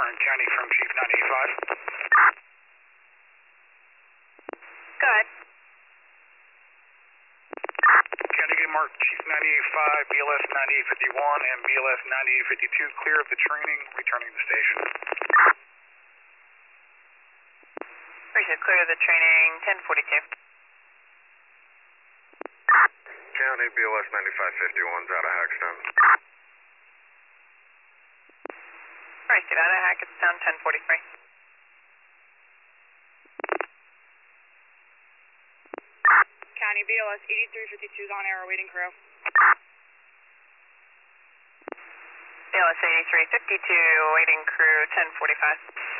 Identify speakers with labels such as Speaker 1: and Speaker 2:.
Speaker 1: Warren County from Chief 985.
Speaker 2: Go ahead.
Speaker 1: County Good Mark, Chief 985, BLS 9851 and BLS 9852, clear of the training, returning to station.
Speaker 2: Appreciate clear of the training, 1042.
Speaker 3: County BLS 9551's out of Hackstown.
Speaker 2: Alright, get out of Hackettstown, 1043.
Speaker 4: County BLS 8352 is on air, waiting crew.
Speaker 2: BLS 8352, waiting crew, 1045.